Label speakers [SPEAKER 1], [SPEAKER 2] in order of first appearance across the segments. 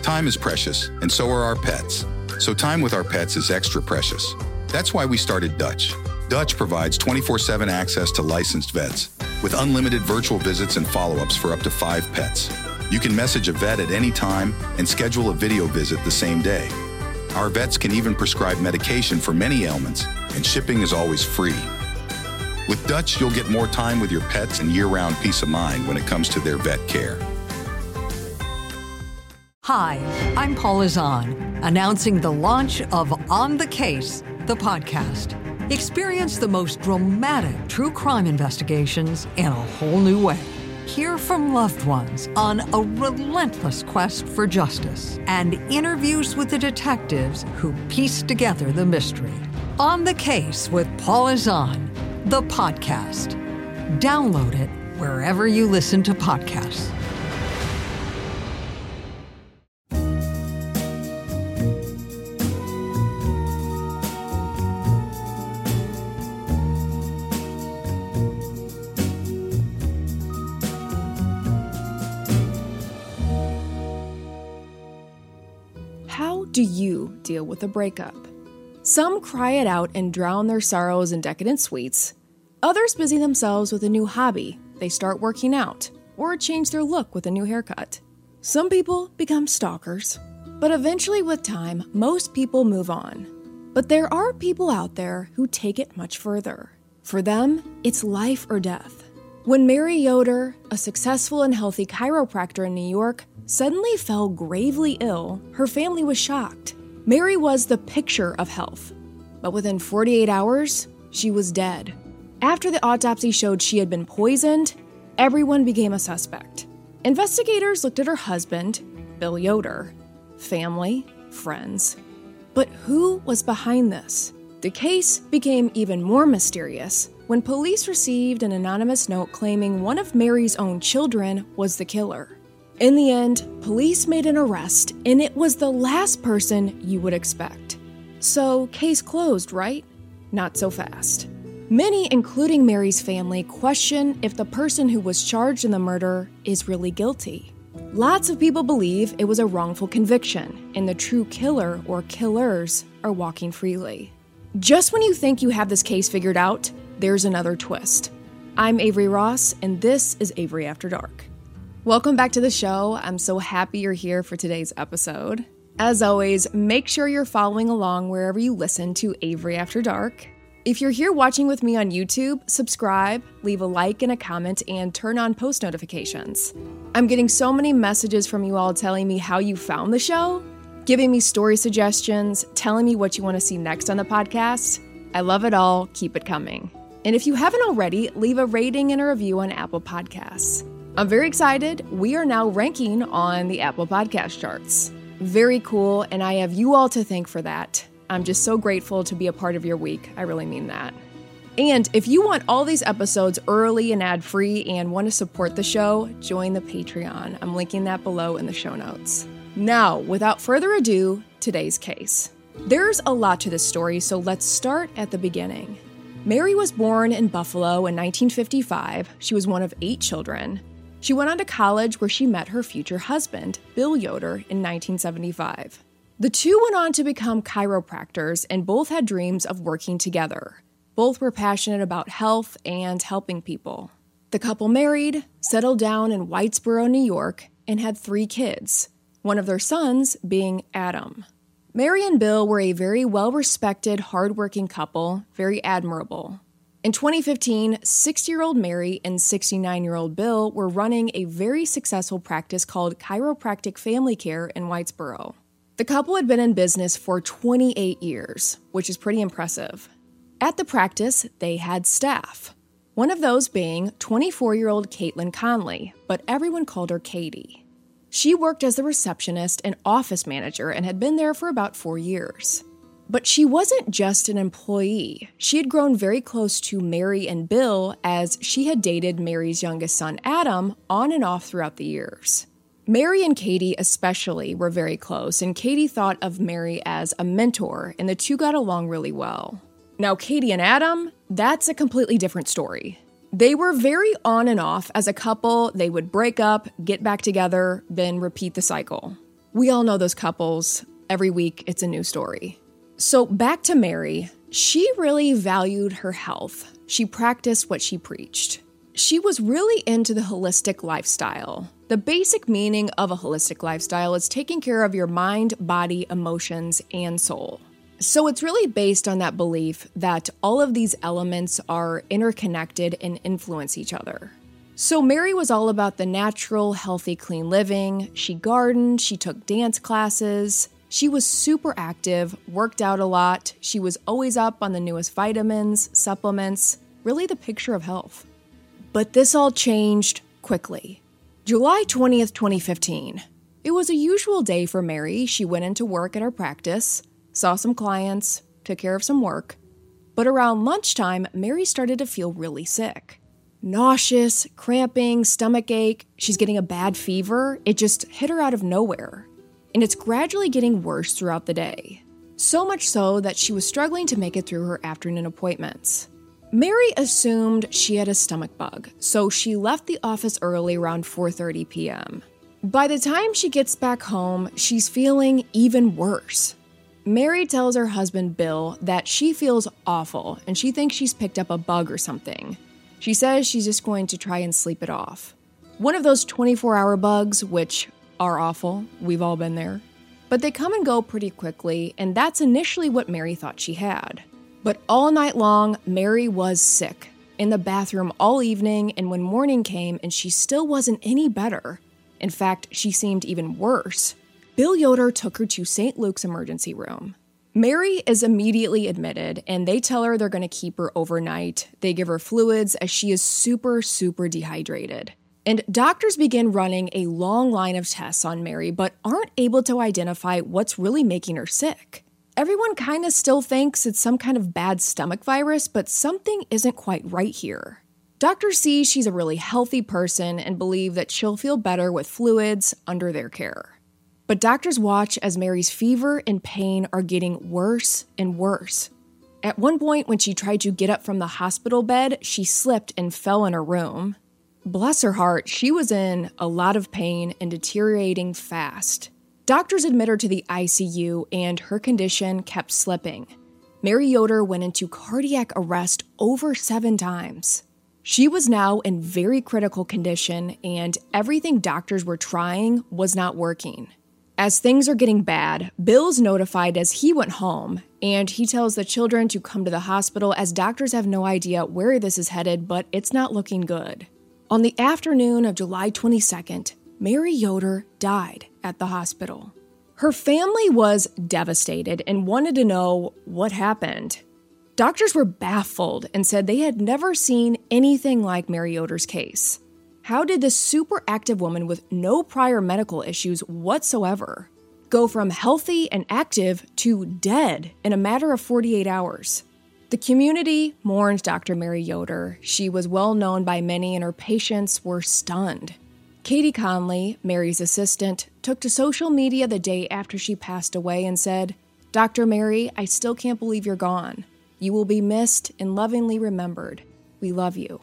[SPEAKER 1] Time is precious, and so are our pets. So time with our pets is extra precious. That's why we started Dutch. Dutch provides 24/7 access to licensed vets, with unlimited virtual visits and follow-ups for up to 5 pets. You can message a vet at any time and schedule a video visit the same day. Our vets can even prescribe medication for many ailments, and shipping is always free. With Dutch, you'll get more time with your pets and year-round peace of mind when it comes to their vet care.
[SPEAKER 2] Hi, I'm Paula Zahn, announcing the launch of On the Case, the podcast. Experience the most dramatic true crime investigations in a whole new way. Hear from loved ones on a relentless quest for justice and interviews with the detectives who piece together the mystery. On the Case with Paula Zahn, the podcast. Download it wherever you listen to podcasts.
[SPEAKER 3] How do you deal with a breakup? Some cry it out and drown their sorrows in decadent sweets. Others busy themselves with a new hobby. They start working out or change their look with a new haircut. Some people become stalkers. But eventually with time, most people move on. But there are people out there who take it much further. For them, it's life or death. When Mary Yoder, a successful and healthy chiropractor in New York, suddenly fell gravely ill, her family was shocked. Mary was the picture of health. But within 48 hours, she was dead. After the autopsy showed she had been poisoned, everyone became a suspect. Investigators looked at her husband, Bill Yoder, family, friends. But who was behind this? The case became even more mysterious when police received an anonymous note claiming one of Mary's own children was the killer. In the end, police made an arrest, and it was the last person you would expect. So, case closed, right? Not so fast. Many, including Mary's family, question if the person who was charged in the murder is really guilty. Lots of people believe it was a wrongful conviction, and the true killer or killers are walking freely. Just when you think you have this case figured out, there's another twist. I'm Avery Ross, and this is Avery After Dark. Welcome back to the show. I'm so happy you're here for today's episode. As always, make sure you're following along wherever you listen to Avery After Dark. If you're here watching with me on YouTube, subscribe, leave a like and a comment, and turn on post notifications. I'm getting so many messages from you all telling me how you found the show, giving me story suggestions, telling me what you want to see next on the podcast. I love it all. Keep it coming. And if you haven't already, leave a rating and a review on Apple Podcasts. I'm very excited. We are now ranking on the Apple Podcast charts. Very cool, and I have you all to thank for that. I'm just so grateful to be a part of your week. I really mean that. And if you want all these episodes early and ad-free and want to support the show, join the Patreon. I'm linking that below in the show notes. Now, without further ado, today's case. There's a lot to this story, so let's start at the beginning. Mary was born in Buffalo in 1955. She was one of 8 children. She went on to college where she met her future husband, Bill Yoder, in 1975. The two went on to become chiropractors and both had dreams of working together. Both were passionate about health and helping people. The couple married, settled down in Whitesboro, New York, and had 3 kids, one of their sons being Adam. Mary and Bill were a very well-respected, hardworking couple, very admirable. In 2015, 60-year-old Mary and 69-year-old Bill were running a very successful practice called Chiropractic Family Care in Whitesboro. The couple had been in business for 28 years, which is pretty impressive. At the practice, they had staff, one of those being 24-year-old Caitlin Conley, but everyone called her Katie. She worked as the receptionist and office manager and had been there for about 4 years. But she wasn't just an employee. She had grown very close to Mary and Bill as she had dated Mary's youngest son, Adam, on and off throughout the years. Mary and Katie especially were very close, and Katie thought of Mary as a mentor, and the two got along really well. Now, Katie and Adam, that's a completely different story. They were very on and off as a couple. They would break up, get back together, then repeat the cycle. We all know those couples. Every week, it's a new story. So back to Mary. She really valued her health. She practiced what she preached. She was really into the holistic lifestyle. The basic meaning of a holistic lifestyle is taking care of your mind, body, emotions, and soul. So it's really based on that belief that all of these elements are interconnected and influence each other. So Mary was all about the natural, healthy, clean living. She gardened, she took dance classes. She was super active, worked out a lot. She was always up on the newest vitamins, supplements, really the picture of health. But this all changed quickly. July 20th, 2015. It was a usual day for Mary. She went into work at her practice, saw some clients, took care of some work. But around lunchtime, Mary started to feel really sick. Nauseous, cramping, stomach ache. She's getting a bad fever. It just hit her out of nowhere. And it's gradually getting worse throughout the day. So much so that she was struggling to make it through her afternoon appointments. Mary assumed she had a stomach bug, so she left the office early around 4:30 p.m. By the time she gets back home, she's feeling even worse. Mary tells her husband, Bill, that she feels awful and she thinks she's picked up a bug or something. She says she's just going to try and sleep it off. One of those 24-hour bugs, which are awful. We've all been there. But they come and go pretty quickly, and that's initially what Mary thought she had. But all night long, Mary was sick, in the bathroom all evening, and when morning came and she still wasn't any better. In fact, she seemed even worse. Bill Yoder took her to St. Luke's emergency room. Mary is immediately admitted, and they tell her they're going to keep her overnight. They give her fluids as she is super dehydrated. And doctors begin running a long line of tests on Mary, but aren't able to identify what's really making her sick. Everyone kind of still thinks it's some kind of bad stomach virus, but something isn't quite right here. Doctors see she's a really healthy person and believe that she'll feel better with fluids under their care. But doctors watch as Mary's fever and pain are getting worse and worse. At one point, when she tried to get up from the hospital bed, she slipped and fell in her room. Bless her heart, she was in a lot of pain and deteriorating fast. Doctors admit her to the ICU, and her condition kept slipping. Mary Yoder went into cardiac arrest over 7 times. She was now in very critical condition, and everything doctors were trying was not working. As things are getting bad, Bill's notified as he went home, and he tells the children to come to the hospital as doctors have no idea where this is headed, but it's not looking good. On the afternoon of July 22nd, Mary Yoder died at the hospital. Her family was devastated and wanted to know what happened. Doctors were baffled and said they had never seen anything like Mary Yoder's case. How did this super active woman with no prior medical issues whatsoever go from healthy and active to dead in a matter of 48 hours? The community mourned Dr. Mary Yoder. She was well known by many and her patients were stunned. Katie Conley, Mary's assistant, took to social media the day after she passed away and said, "Dr. Mary, I still can't believe you're gone. You will be missed and lovingly remembered. We love you."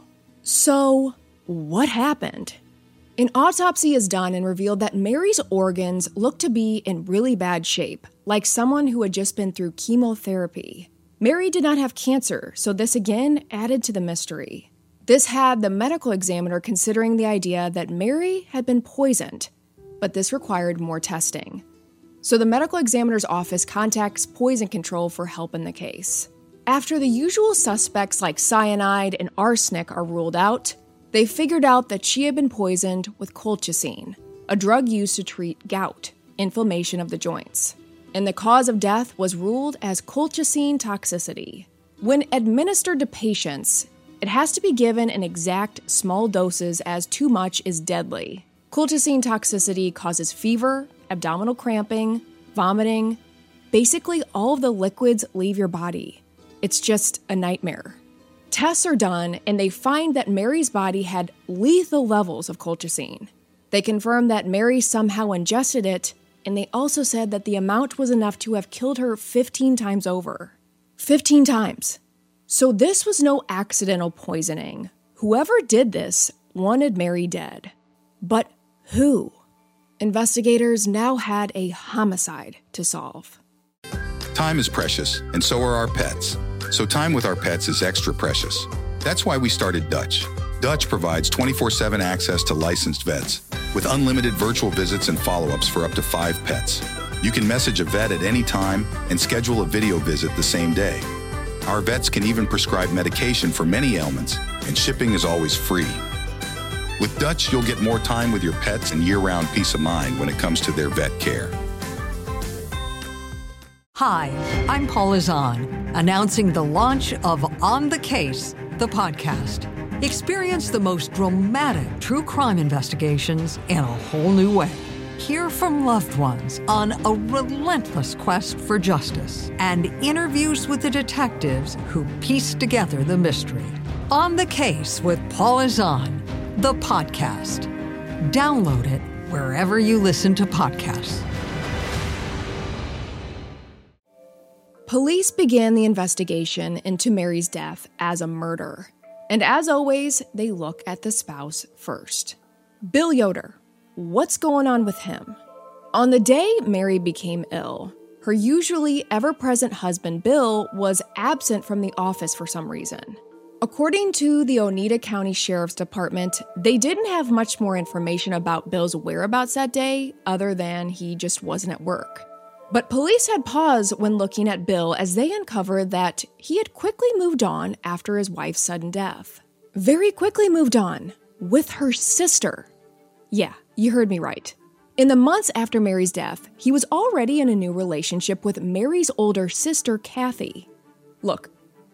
[SPEAKER 3] So, what happened? An autopsy is done and revealed that Mary's organs looked to be in really bad shape, like someone who had just been through chemotherapy. Mary did not have cancer, so this again added to the mystery. This had the medical examiner considering the idea that Mary had been poisoned, but this required more testing. So the medical examiner's office contacts poison control for help in the case. After the usual suspects like cyanide and arsenic are ruled out, they figured out that she had been poisoned with colchicine, a drug used to treat gout, inflammation of the joints. And the cause of death was ruled as colchicine toxicity. When administered to patients, it has to be given in exact small doses as too much is deadly. Colchicine toxicity causes fever, abdominal cramping, vomiting. Basically, all of the liquids leave your body. It's just a nightmare. Tests are done, and they find that Mary's body had lethal levels of colchicine. They confirmed that Mary somehow ingested it, and they also said that the amount was enough to have killed her 15 times over. 15 times. So this was no accidental poisoning. Whoever did this wanted Mary dead. But who? investigators now had a homicide to solve.
[SPEAKER 1] Time is precious, and so are our pets. So time with our pets is extra precious. That's why we started Dutch. Dutch provides 24/7 access to licensed vets with unlimited virtual visits and follow-ups for up to 5 pets. You can message a vet at any time and schedule a video visit the same day. Our vets can even prescribe medication for many ailments, and shipping is always free. With Dutch, you'll get more time with your pets and year-round peace of mind when it comes to their vet care.
[SPEAKER 2] Hi, I'm Paula Zahn, announcing the launch of On the Case, the podcast. Experience the most dramatic true crime investigations in a whole new way. Hear from loved ones on a relentless quest for justice and interviews with the detectives who piece together the mystery. On the Case with Paula Zahn, the podcast. Download it wherever you listen to podcasts.
[SPEAKER 3] Police began the investigation into Mary's death as a murder. And as always, they look at the spouse first. Bill Yoder. What's going on with him? On the day Mary became ill, her usually ever-present husband, Bill, was absent from the office for some reason. According to the Oneida County Sheriff's Department, they didn't have much more information about Bill's whereabouts that day, other than he just wasn't at work. But police had pause when looking at Bill as they uncovered that he had quickly moved on after his wife's sudden death. Very quickly moved on with her sister. Yeah, you heard me right. In the months after Mary's death, he was already in a new relationship with Mary's older sister, Kathy. Look,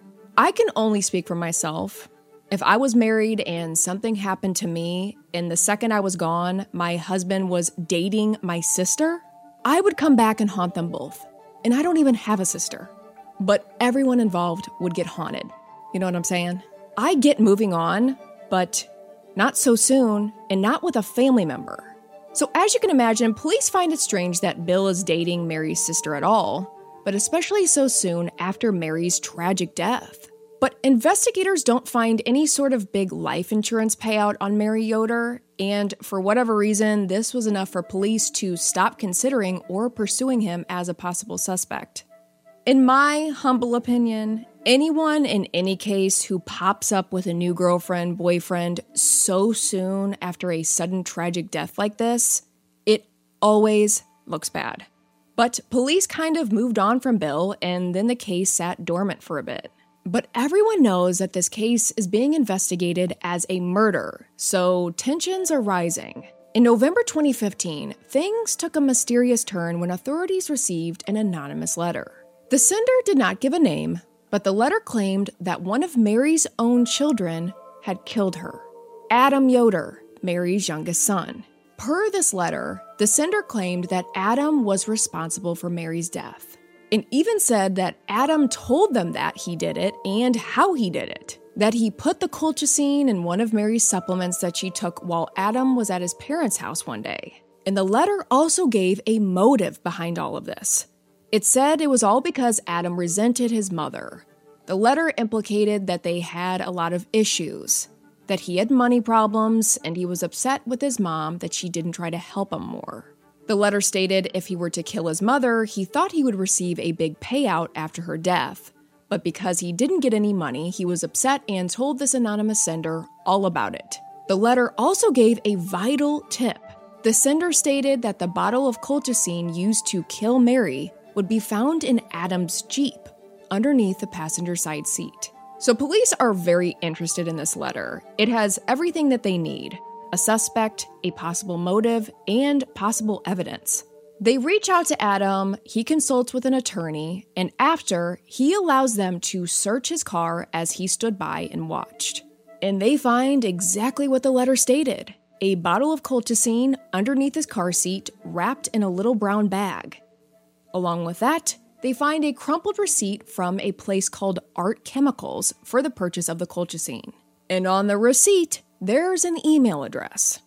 [SPEAKER 3] I can only speak for myself. If I was married and something happened to me, and the second I was gone, my husband was dating my sister, I would come back and haunt them both. And I don't even have a sister. But everyone involved would get haunted. You know what I'm saying? I get moving on, but not so soon, and not with a family member. So as you can imagine, police find it strange that Bill is dating Mary's sister at all, but especially so soon after Mary's tragic death. But investigators don't find any sort of big life insurance payout on Mary Yoder, and for whatever reason, this was enough for police to stop considering or pursuing him as a possible suspect. In my humble opinion, anyone in any case who pops up with a new girlfriend, boyfriend so soon after a sudden tragic death like this, it always looks bad. But police kind of moved on from Bill, and then the case sat dormant for a bit. But everyone knows that this case is being investigated as a murder, so tensions are rising. In November 2015, things took a mysterious turn when authorities received an anonymous letter. The sender did not give a name, but the letter claimed that one of Mary's own children had killed her. Adam Yoder, Mary's youngest son. Per this letter, the sender claimed that Adam was responsible for Mary's death, and even said that Adam told them that he did it and how he did it. That he put the colchicine in one of Mary's supplements that she took while Adam was at his parents' house one day. And the letter also gave a motive behind all of this. It said it was all because Adam resented his mother. The letter implicated that they had a lot of issues, that he had money problems, and he was upset with his mom that she didn't try to help him more. The letter stated if he were to kill his mother, he thought he would receive a big payout after her death. But because he didn't get any money, he was upset and told this anonymous sender all about it. The letter also gave a vital tip. The sender stated that the bottle of colchicine used to kill Mary would be found in Adam's Jeep, underneath the passenger side seat. So police are very interested in this letter. It has everything that they need: a suspect, a possible motive, and possible evidence. They reach out to Adam, he consults with an attorney, and after, he allows them to search his car as he stood by and watched. And they find exactly what the letter stated: a bottle of colchicine underneath his car seat, wrapped in a little brown bag. Along with that, they find a crumpled receipt from a place called Art Chemicals for the purchase of the colchicine. And on the receipt, there's an email address: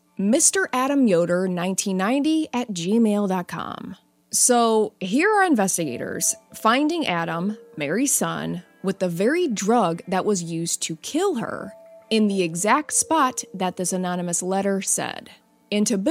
[SPEAKER 3] MrAdamYoder1990@gmail.com. So here are investigators finding Adam, Mary's son, with the very drug that was used to kill her in the exact spot that this anonymous letter said. And to boot,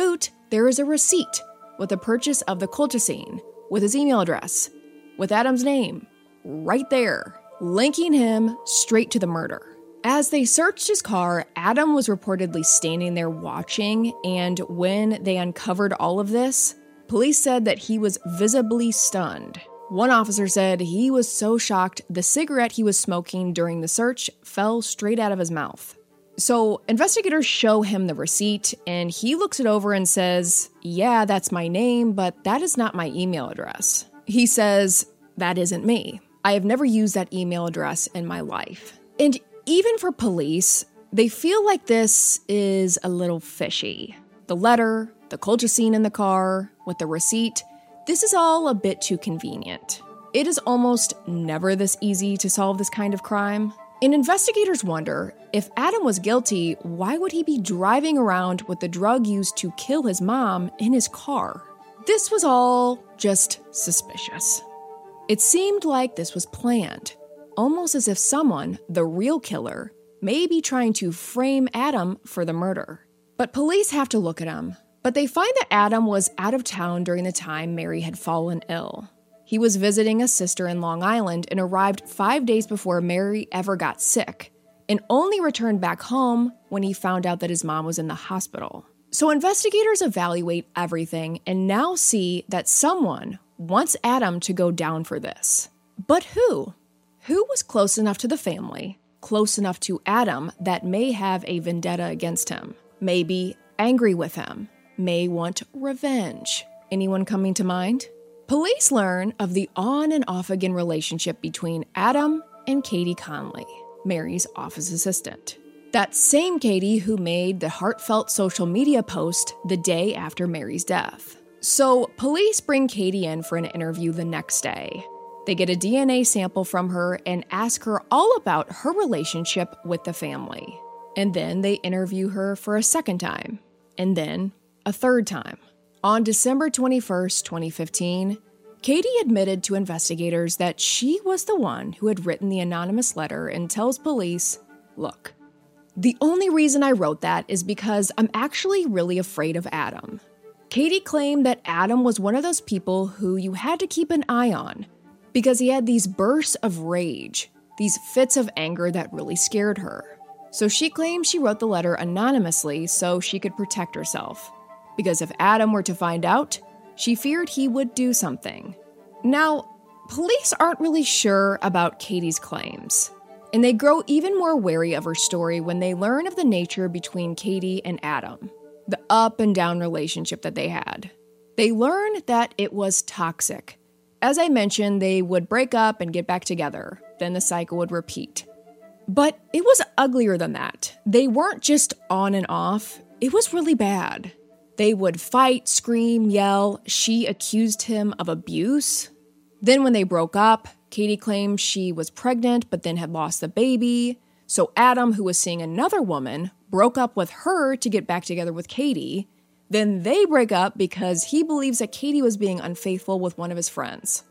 [SPEAKER 3] there is a receipt with the purchase of the colchicine, with his email address, with Adam's name, right there, linking him straight to the murder. As they searched his car, Adam was reportedly standing there watching, and when they uncovered all of this, police said that he was visibly stunned. One officer said he was so shocked the cigarette he was smoking during the search fell straight out of his mouth. So investigators show him the receipt, and he looks it over and says, "Yeah, that's my name, but that is not my email address." He says, "That isn't me. I have never used that email address in my life." And even for police, they feel like this is a little fishy. The letter, the colchicine in the car, with the receipt, this is all a bit too convenient. It is almost never this easy to solve this kind of crime. And investigators wonder, if Adam was guilty, why would he be driving around with the drug used to kill his mom in his car? This was all just suspicious. It seemed like this was planned, almost as if someone, the real killer, may be trying to frame Adam for the murder. But police have to look at him. But they find that Adam was out of town during the time Mary had fallen ill. He was visiting a sister in Long Island and arrived 5 days before Mary ever got sick, and only returned back home when he found out that his mom was in the hospital. So investigators evaluate everything and now see that someone wants Adam to go down for this. But who? Who was close enough to the family, close enough to Adam, that may have a vendetta against him, may be angry with him, may want revenge? Anyone coming to mind? Police learn of the on and off again relationship between Adam and Katie Conley, Mary's office assistant. That same Katie who made the heartfelt social media post the day after Mary's death. So police bring Katie in for an interview the next day. They get a DNA sample from her and ask her all about her relationship with the family. And then they interview her for a second time, and then a third time. On December 21st, 2015, Katie admitted to investigators that she was the one who had written the anonymous letter and tells police, "Look, the only reason I wrote that is because I'm actually really afraid of Adam." Katie claimed that Adam was one of those people who you had to keep an eye on because he had these bursts of rage, these fits of anger that really scared her. So she claimed she wrote the letter anonymously so she could protect herself. Because if Adam were to find out, she feared he would do something. Now, police aren't really sure about Katie's claims, and they grow even more wary of her story when they learn of the nature between Katie and Adam, the up and down relationship that they had. They learn that it was toxic. As I mentioned, they would break up and get back together, then the cycle would repeat. But it was uglier than that. They weren't just on and off, it was really bad. They would fight, scream, yell. She accused him of abuse. Then when they broke up, Katie claimed she was pregnant but then had lost the baby. So Adam, who was seeing another woman, broke up with her to get back together with Katie. Then they break up because he believes that Katie was being unfaithful with one of his friends.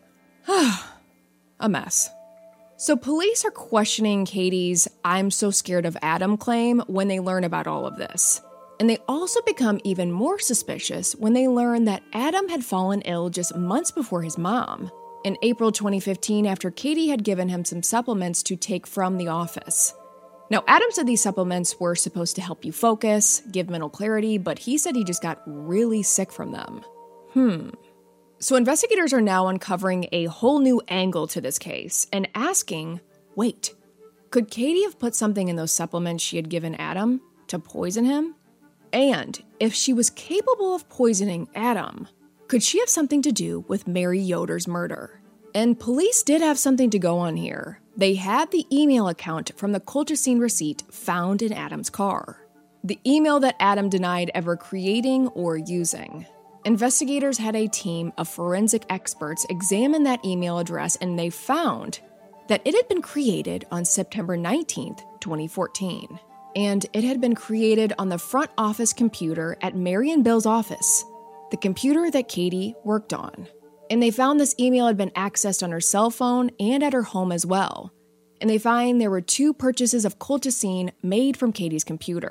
[SPEAKER 3] A mess. So police are questioning Katie's "I'm so scared of Adam" claim when they learn about all of this. And they also become even more suspicious when they learn that Adam had fallen ill just months before his mom, in April 2015, after Katie had given him some supplements to take from the office. Now, Adam said these supplements were supposed to help you focus, give mental clarity, but he said he just got really sick from them. So investigators are now uncovering a whole new angle to this case and asking, wait, could Katie have put something in those supplements she had given Adam to poison him? And if she was capable of poisoning Adam, could she have something to do with Mary Yoder's murder? And police did have something to go on here. They had the email account from the colchicine receipt found in Adam's car. The email that Adam denied ever creating or using. Investigators had a team of forensic experts examine that email address, and they found that it had been created on September 19th, 2014. And it had been created on the front office computer at Mary and Bill's office, the computer that Katie worked on. And they found this email had been accessed on her cell phone and at her home as well. And they find there were 2 purchases of colchicine made from Katie's computer.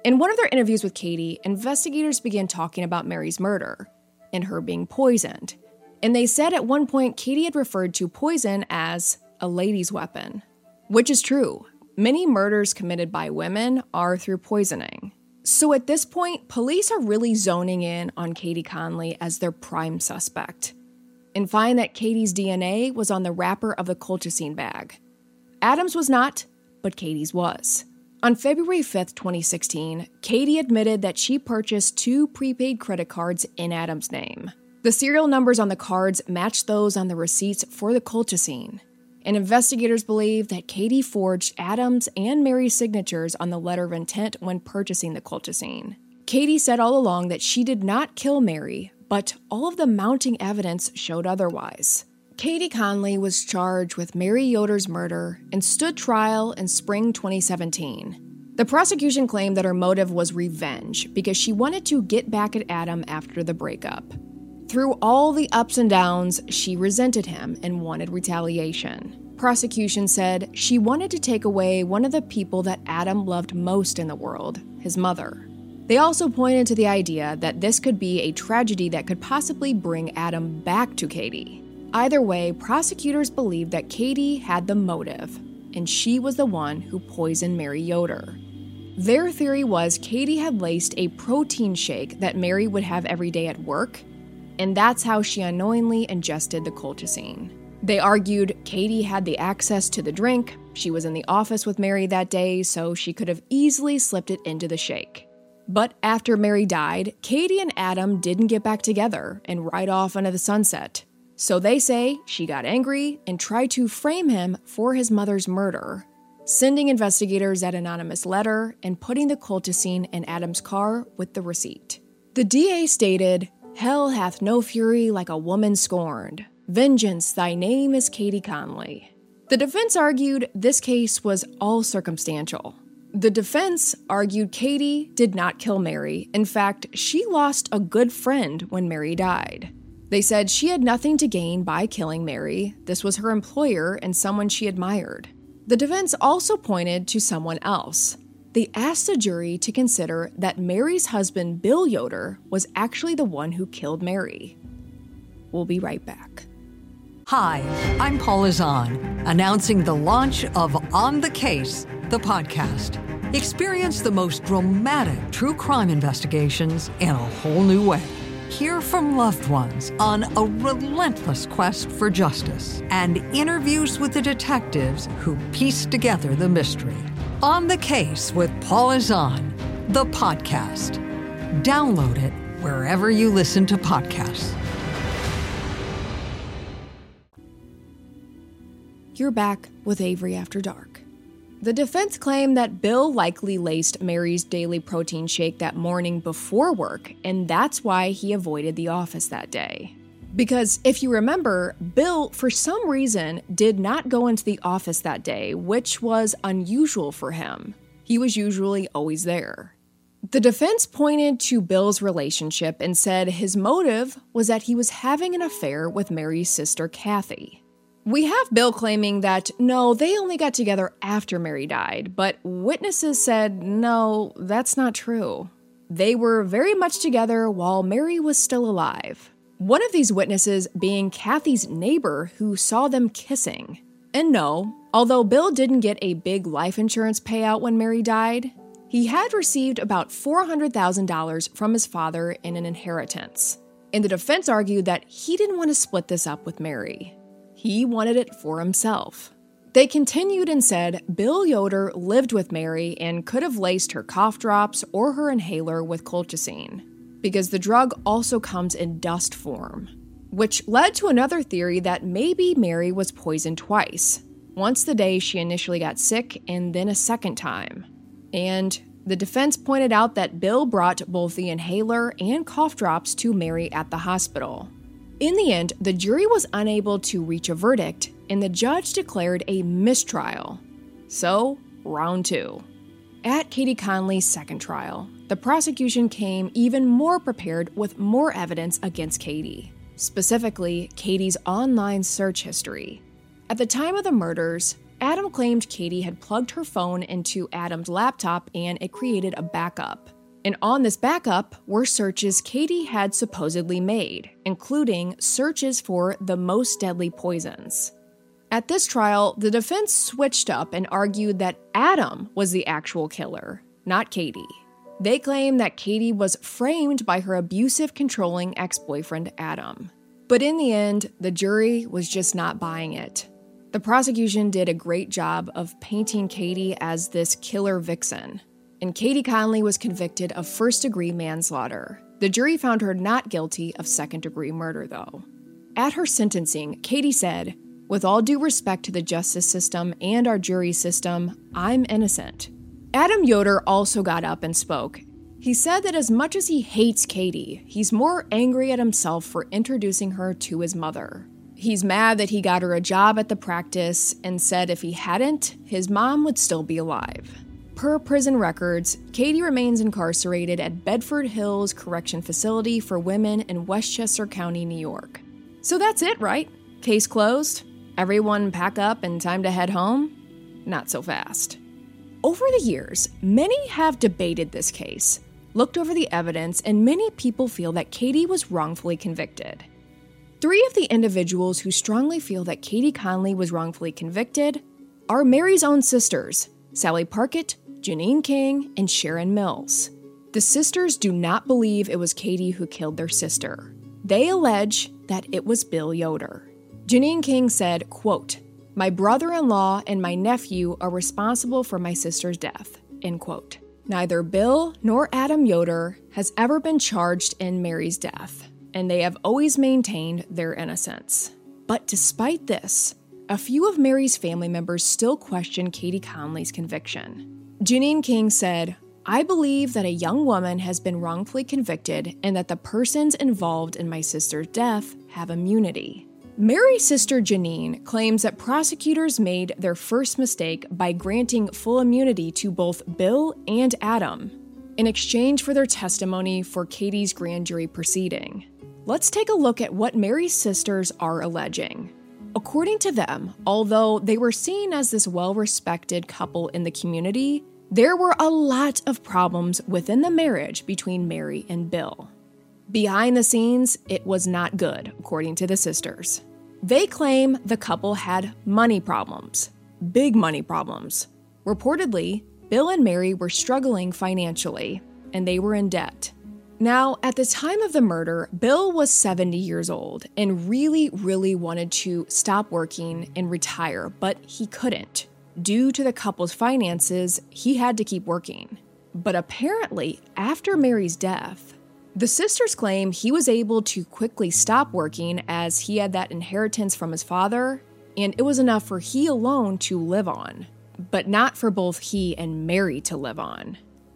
[SPEAKER 3] In one of their interviews with Katie, investigators began talking about Mary's murder and her being poisoned. And they said at one point Katie had referred to poison as a lady's weapon, which is true. Many murders committed by women are through poisoning. So at this point, police are really zoning in on Katie Conley as their prime suspect and find that Katie's DNA was on the wrapper of the colchicine bag. Adam's was not, but Katie's was. On February 5th, 2016, Katie admitted that she purchased 2 prepaid credit cards in Adam's name. The serial numbers on the cards matched those on the receipts for the colchicine, and investigators believe that Katie forged Adam's and Mary's signatures on the letter of intent when purchasing the colchicine. Katie said all along that she did not kill Mary, but all of the mounting evidence showed otherwise. Katie Conley was charged with Mary Yoder's murder and stood trial in spring 2017. The prosecution claimed that her motive was revenge because she wanted to get back at Adam after the breakup. Through all the ups and downs, she resented him and wanted retaliation. Prosecution said she wanted to take away one of the people that Adam loved most in the world, his mother. They also pointed to the idea that this could be a tragedy that could possibly bring Adam back to Katie. Either way, prosecutors believed that Katie had the motive, and she was the one who poisoned Mary Yoder. Their theory was Katie had laced a protein shake that Mary would have every day at work, and that's how she unknowingly ingested the colchicine. They argued Katie had the access to the drink, she was in the office with Mary that day, so she could have easily slipped it into the shake. But after Mary died, Katie and Adam didn't get back together and ride off into the sunset. So they say she got angry and tried to frame him for his mother's murder, sending investigators that anonymous letter and putting the colchicine in Adam's car with the receipt. The DA stated, "Hell hath no fury like a woman scorned. Vengeance, thy name is Katie Conley." The defense argued this case was all circumstantial. The defense argued Katie did not kill Mary. In fact, she lost a good friend when Mary died. They said she had nothing to gain by killing Mary. This was her employer and someone she admired. The defense also pointed to someone else. They asked the jury to consider that Mary's husband, Bill Yoder, was actually the one who killed Mary. We'll be right back.
[SPEAKER 2] Hi, I'm Paula Zahn, announcing the launch of On the Case, the podcast. Experience the most dramatic true crime investigations in a whole new way. Hear from loved ones on a relentless quest for justice and interviews with the detectives who piece together the mystery. On the Case with Paula Zahn, the podcast. Download it wherever you listen to podcasts.
[SPEAKER 3] You're back with Avery After Dark. The defense claimed that Bill likely laced Mary's daily protein shake that morning before work, and that's why he avoided the office that day. Because if you remember, Bill, for some reason, did not go into the office that day, which was unusual for him. He was usually always there. The defense pointed to Bill's relationship and said his motive was that he was having an affair with Mary's sister, Kathy. We have Bill claiming that, no, they only got together after Mary died, but witnesses said, no, that's not true. They were very much together while Mary was still alive. One of these witnesses being Kathy's neighbor who saw them kissing. And no, although Bill didn't get a big life insurance payout when Mary died, he had received about $400,000 from his father in an inheritance. And the defense argued that he didn't want to split this up with Mary. He wanted it for himself. They continued and said Bill Yoder lived with Mary and could have laced her cough drops or her inhaler with colchicine, because the drug also comes in dust form, which led to another theory that maybe Mary was poisoned twice, once the day she initially got sick and then a second time. And the defense pointed out that Bill brought both the inhaler and cough drops to Mary at the hospital. In the end, the jury was unable to reach a verdict, and the judge declared a mistrial. So, round 2. At Katie Conley's second trial, the prosecution came even more prepared with more evidence against Katie, specifically Katie's online search history. At the time of the murders, Adam claimed Katie had plugged her phone into Adam's laptop and it created a backup. And on this backup were searches Katie had supposedly made, including searches for the most deadly poisons. At this trial, the defense switched up and argued that Adam was the actual killer, not Katie. They claim that Katie was framed by her abusive, controlling ex-boyfriend Adam. But in the end, the jury was just not buying it. The prosecution did a great job of painting Katie as this killer vixen, and Katie Conley was convicted of first-degree manslaughter. The jury found her not guilty of second-degree murder, though. At her sentencing, Katie said, "With all due respect to the justice system and our jury system, I'm innocent." Adam Yoder also got up and spoke. He said that as much as he hates Katie, he's more angry at himself for introducing her to his mother. He's mad that he got her a job at the practice and said if he hadn't, his mom would still be alive. Per prison records, Katie remains incarcerated at Bedford Hills Correction Facility for Women in Westchester County, New York. So that's it, right? Case closed? Everyone pack up and time to head home? Not so fast. Over the years, many have debated this case, looked over the evidence, and many people feel that Katie was wrongfully convicted. 3 of the individuals who strongly feel that Katie Conley was wrongfully convicted are Mary's own sisters, Sally Parkett, Janine King, and Sharon Mills. The sisters do not believe it was Katie who killed their sister. They allege that it was Bill Yoder. Janine King said, quote, "My brother-in-law and my nephew are responsible for my sister's death," end quote. Neither Bill nor Adam Yoder has ever been charged in Mary's death, and they have always maintained their innocence. But despite this, a few of Mary's family members still question Katie Conley's conviction. Janine King said, "I believe that a young woman has been wrongfully convicted and that the persons involved in my sister's death have immunity." Mary's sister Janine claims that prosecutors made their first mistake by granting full immunity to both Bill and Adam in exchange for their testimony for Katie's grand jury proceeding. Let's take a look at what Mary's sisters are alleging. According to them, although they were seen as this well-respected couple in the community, there were a lot of problems within the marriage between Mary and Bill. Behind the scenes, it was not good, according to the sisters. They claim the couple had money problems, big money problems. Reportedly, Bill and Mary were struggling financially, and they were in debt. Now, at the time of the murder, Bill was 70 years old and really wanted to stop working and retire, but he couldn't. Due to the couple's finances, he had to keep working. But apparently, after Mary's death, the sisters claim he was able to quickly stop working as he had that inheritance from his father, and it was enough for he alone to live on, but not for both he and Mary to live on.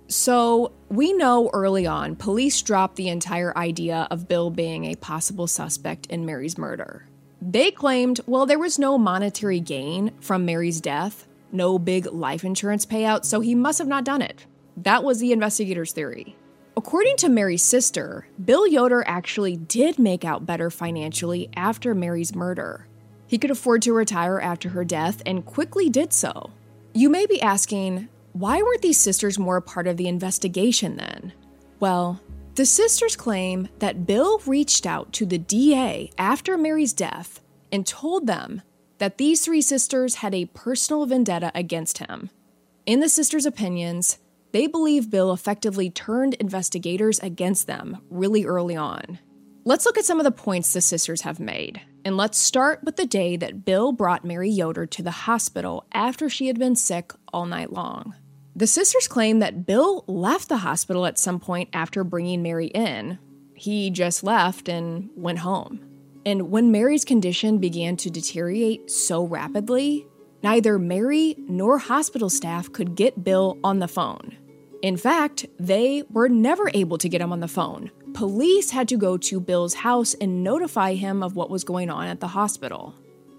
[SPEAKER 3] So, we know early on, police dropped the entire idea of Bill being a possible suspect in Mary's murder. They claimed, well, there was no monetary gain from Mary's death, no big life insurance payout, so he must have not done it. That was the investigators' theory. According to Mary's sister, Bill Yoder actually did make out better financially after Mary's murder. He could afford to retire after her death and quickly did so. You may be asking, why weren't these sisters more a part of the investigation then? Well, the sisters claim that Bill reached out to the DA after Mary's death and told them that these 3 sisters had a personal vendetta against him. In the sisters' opinions, they believe Bill effectively turned investigators against them really early on. Let's look at some of the points the sisters have made, and let's start with the day that Bill brought Mary Yoder to the hospital after she had been sick all night long. The sisters claim that Bill left the hospital at some point after bringing Mary in. He just left and went home. And when Mary's condition began to deteriorate so rapidly, neither Mary nor hospital staff could get Bill on the phone. In fact, they were never able to get him on the phone. Police had to go to Bill's house and notify him of what was going on at the hospital.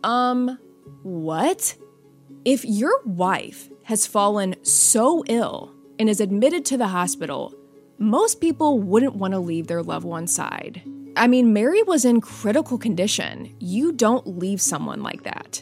[SPEAKER 3] What? If your wife has fallen so ill and is admitted to the hospital, most people wouldn't want to leave their loved one's side. I mean, Mary was in critical condition. You don't leave someone like that.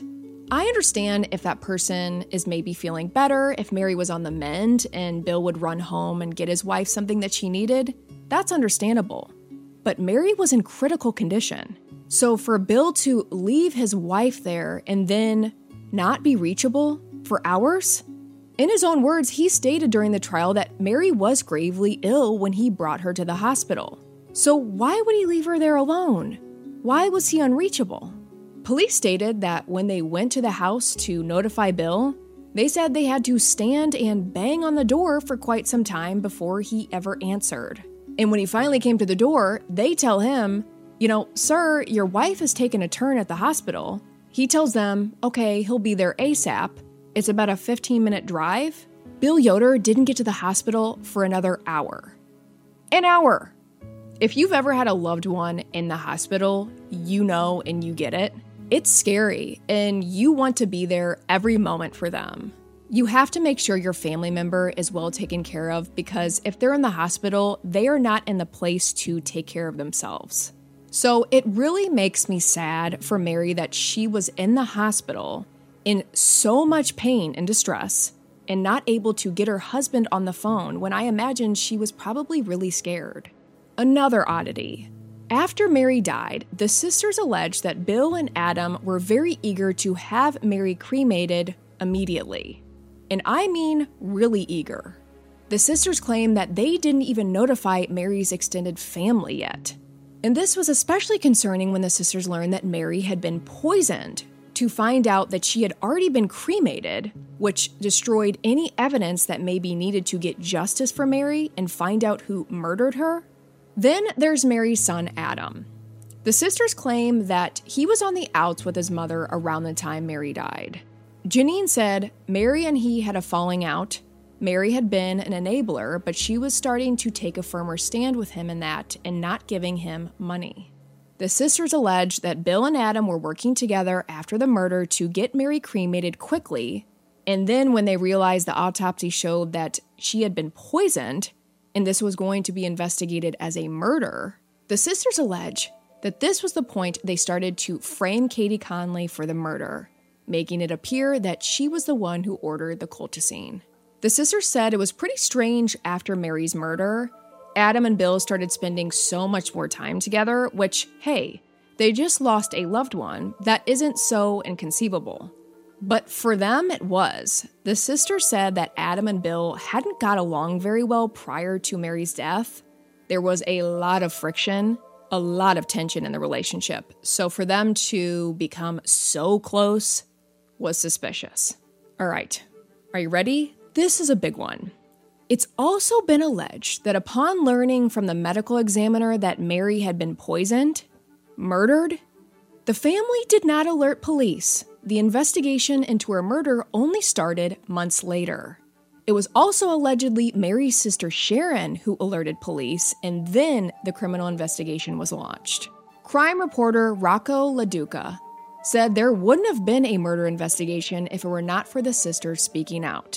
[SPEAKER 3] I understand if that person is maybe feeling better, if Mary was on the mend and Bill would run home and get his wife something that she needed, that's understandable. But Mary was in critical condition. So for Bill to leave his wife there and then not be reachable for hours? In his own words, he stated during the trial that Mary was gravely ill when he brought her to the hospital. So why would he leave her there alone? Why was he unreachable? Police stated that when they went to the house to notify Bill, they said they had to stand and bang on the door for quite some time before he ever answered. And when he finally came to the door, they tell him, "Sir, your wife has taken a turn at the hospital." He tells them, okay, he'll be there ASAP. It's about a 15-minute drive. Bill Yoder didn't get to the hospital for another hour. An hour! If you've ever had a loved one in the hospital, you know and you get it. It's scary, and you want to be there every moment for them. You have to make sure your family member is well taken care of because if they're in the hospital, they are not in the place to take care of themselves. So it really makes me sad for Mary that she was in the hospital in so much pain and distress and not able to get her husband on the phone when I imagine she was probably really scared. Another oddity. After Mary died, the sisters alleged that Bill and Adam were very eager to have Mary cremated immediately. And I mean really eager. The sisters claim that they didn't even notify Mary's extended family yet. And this was especially concerning when the sisters learned that Mary had been poisoned to find out that she had already been cremated, which destroyed any evidence that may be needed to get justice for Mary and find out who murdered her. Then there's Mary's son, Adam. The sisters claim that he was on the outs with his mother around the time Mary died. Janine said Mary and he had a falling out. Mary had been an enabler, but she was starting to take a firmer stand with him in that and not giving him money. The sisters alleged that Bill and Adam were working together after the murder to get Mary cremated quickly, and then when they realized the autopsy showed that she had been poisoned, and this was going to be investigated as a murder, the sisters allege that this was the point they started to frame Katie Conley for the murder, making it appear that she was the one who ordered the colchicine. The sisters said it was pretty strange after Mary's murder. Adam and Bill started spending so much more time together, which, hey, they just lost a loved one. That isn't so inconceivable. But for them, it was. The sisters said that Adam and Bill hadn't got along very well prior to Mary's death. There was a lot of friction, a lot of tension in the relationship. So for them to become so close was suspicious. All right, are you ready? This is a big one. It's also been alleged that upon learning from the medical examiner that Mary had been poisoned, murdered, the family did not alert police. The investigation into her murder only started months later. It was also allegedly Mary's sister Sharon who alerted police, and then the criminal investigation was launched. Crime reporter Rocco LaDuca said there wouldn't have been a murder investigation if it were not for the sisters speaking out.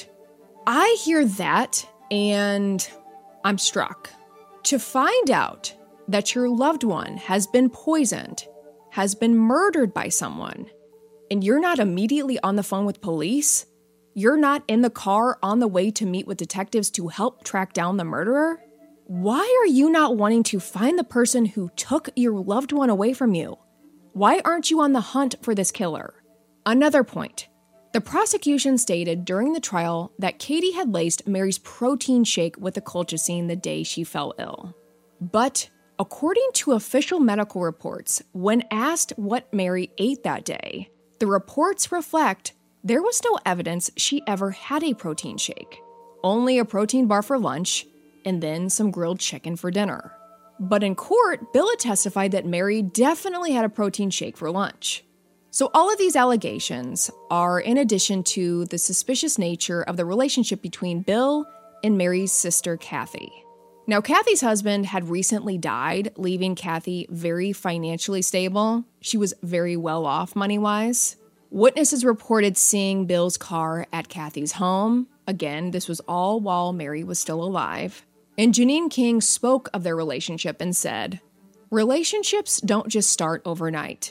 [SPEAKER 3] I hear that, and I'm struck. To find out that your loved one has been poisoned, has been murdered by someone, and you're not immediately on the phone with police, you're not in the car on the way to meet with detectives to help track down the murderer, why are you not wanting to find the person who took your loved one away from you? Why aren't you on the hunt for this killer? Another point. The prosecution stated during the trial that Katie had laced Mary's protein shake with the colchicine the day she fell ill. But according to official medical reports, when asked what Mary ate that day, the reports reflect there was no evidence she ever had a protein shake. Only a protein bar for lunch, and then some grilled chicken for dinner. But in court, Bill had testified that Mary definitely had a protein shake for lunch. So all of these allegations are in addition to the suspicious nature of the relationship between Bill and Mary's sister, Kathy. Now, Kathy's husband had recently died, leaving Kathy very financially stable. She was very well off money-wise. Witnesses reported seeing Bill's car at Kathy's home. Again, this was all while Mary was still alive. And Janine King spoke of their relationship and said, "Relationships don't just start overnight.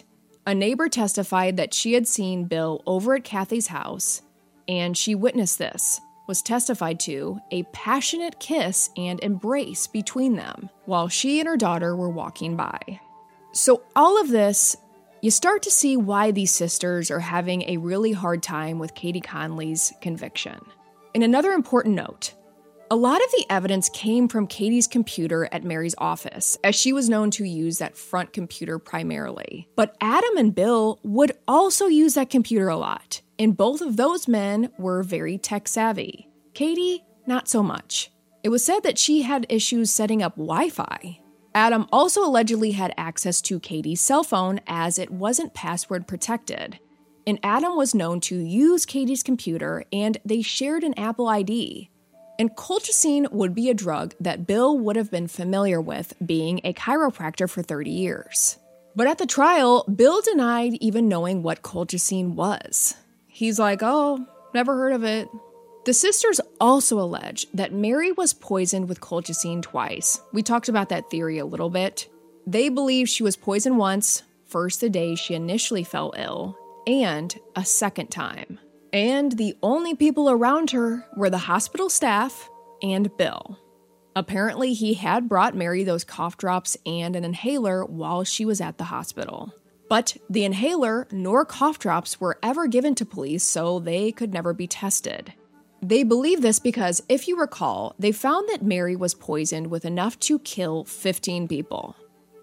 [SPEAKER 3] A neighbor testified that she had seen Bill over at Kathy's house, and she witnessed this, was testified to a passionate kiss and embrace between them while she and her daughter were walking by. So all of this, you start to see why these sisters are having a really hard time with Katie Conley's conviction. And another important note, a lot of the evidence came from Katie's computer at Mary's office, as she was known to use that front computer primarily. But Adam and Bill would also use that computer a lot, and both of those men were very tech savvy. Katie, not so much. It was said that she had issues setting up Wi-Fi. Adam also allegedly had access to Katie's cell phone as it wasn't password protected. And Adam was known to use Katie's computer, and they shared an Apple ID. And colchicine would be a drug that Bill would have been familiar with, being a chiropractor for 30 years. But at the trial, Bill denied even knowing what colchicine was. He's like, oh, never heard of it. The sisters also allege that Mary was poisoned with colchicine twice. We talked about that theory a little bit. They believe she was poisoned once, first the day she initially fell ill, and a second time. And the only people around her were the hospital staff and Bill. Apparently, he had brought Mary those cough drops and an inhaler while she was at the hospital. But the inhaler nor cough drops were ever given to police, so they could never be tested. They believe this because, if you recall, they found that Mary was poisoned with enough to kill 15 people.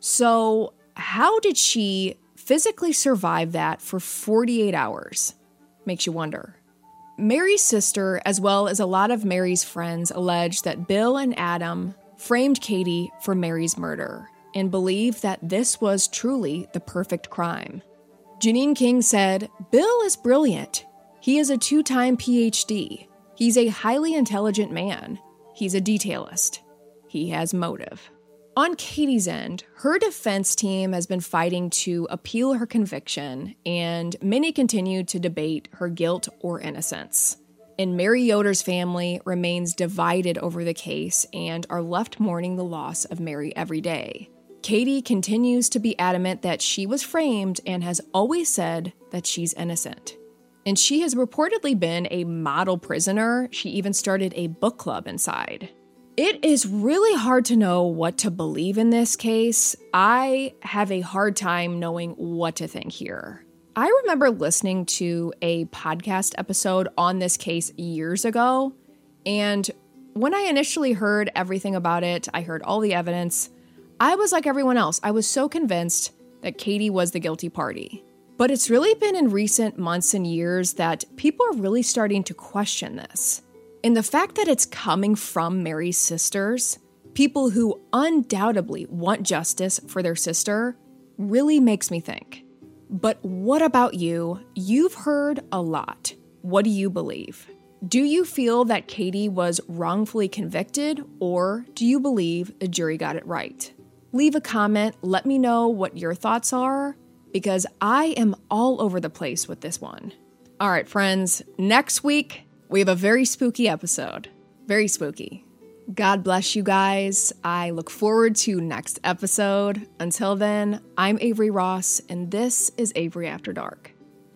[SPEAKER 3] So, how did she physically survive that for 48 hours? Makes you wonder. Mary's sister, as well as a lot of Mary's friends, allege that Bill and Adam framed Katie for Mary's murder and believe that this was truly the perfect crime. Janine King said, "Bill is brilliant. He is a 2-time PhD. He's a highly intelligent man. He's a detailist. He has motive." On Katie's end, her defense team has been fighting to appeal her conviction, and many continue to debate her guilt or innocence. And Mary Yoder's family remains divided over the case and are left mourning the loss of Mary every day. Katie continues to be adamant that she was framed and has always said that she's innocent. And she has reportedly been a model prisoner. She even started a book club inside. It is really hard to know what to believe in this case. I have a hard time knowing what to think here. I remember listening to a podcast episode on this case years ago, and when I initially heard everything about it, I heard all the evidence, I was like everyone else. I was so convinced that Katie was the guilty party. But it's really been in recent months and years that people are really starting to question this. And the fact that it's coming from Mary's sisters, people who undoubtedly want justice for their sister, really makes me think. But what about you? You've heard a lot. What do you believe? Do you feel that Katie was wrongfully convicted, or do you believe the jury got it right? Leave a comment, let me know what your thoughts are, because I am all over the place with this one. All right, friends, next week, we have a very spooky episode. Very spooky. God bless you guys. I look forward to next episode. Until then, I'm Avery Ross, and this is Avery After Dark.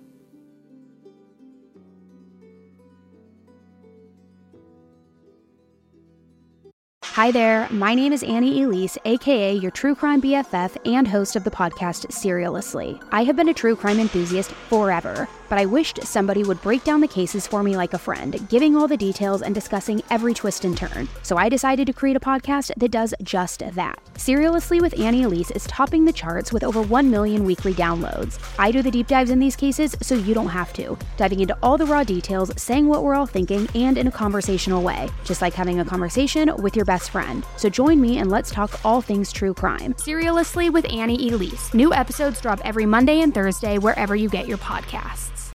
[SPEAKER 4] Hi there, my name is Annie Elise, aka your true crime BFF and host of the podcast Serialously. I have been a true crime enthusiast forever, but I wished somebody would break down the cases for me like a friend, giving all the details and discussing every twist and turn. So I decided to create a podcast that does just that. Serialously with Annie Elise is topping the charts with over 1 million weekly downloads. I do the deep dives in these cases so you don't have to, diving into all the raw details, saying what we're all thinking, and in a conversational way, just like having a conversation with your best friend. So join me and let's talk all things true crime. Serialously with Annie Elise. New episodes drop every Monday and Thursday wherever you get your podcasts.